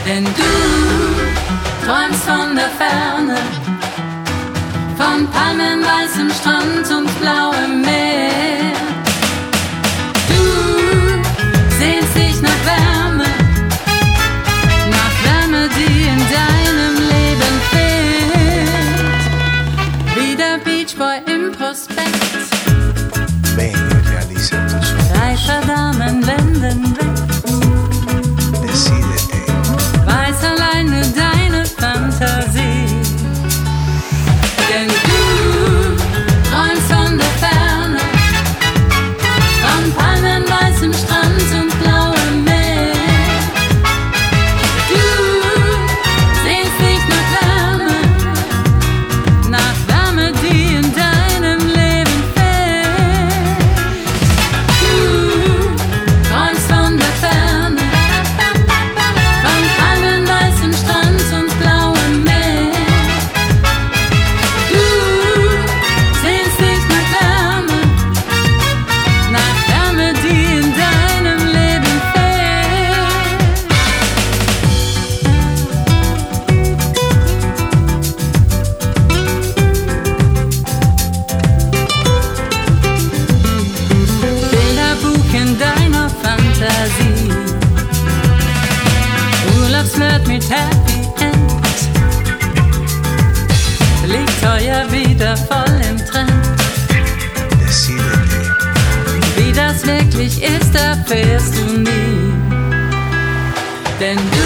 Denn du träumst von der Ferne, von Palmen, weißem Strand und blauem Meer. Du sehnst dich nach Wärme, die in deinem Leben fehlt. Wie der Beachboy im Prospekt. Ven y realiza tus sueños. Reicher Damen wenden weg. Decídete. Weiß alleine deine Fantasie. Denn du träumst von der Ferne, von Palmen, weißem Strand und blauem Meer. Du sehnst dich nach Wärme, die in deinem Leben fehlt. Du träumst von der Ferne, von Palmen, weißem Strand und blauem Meer. Du sehnst dich nach Wärme, die in deinem Leben fehlt. Bilderbuch in deiner Fantasie, Urlaubsflirt mit Happy End, liegt heuer wieder voll im Trend. Decídete. Wie das wirklich ist, erfährst du nie. Denn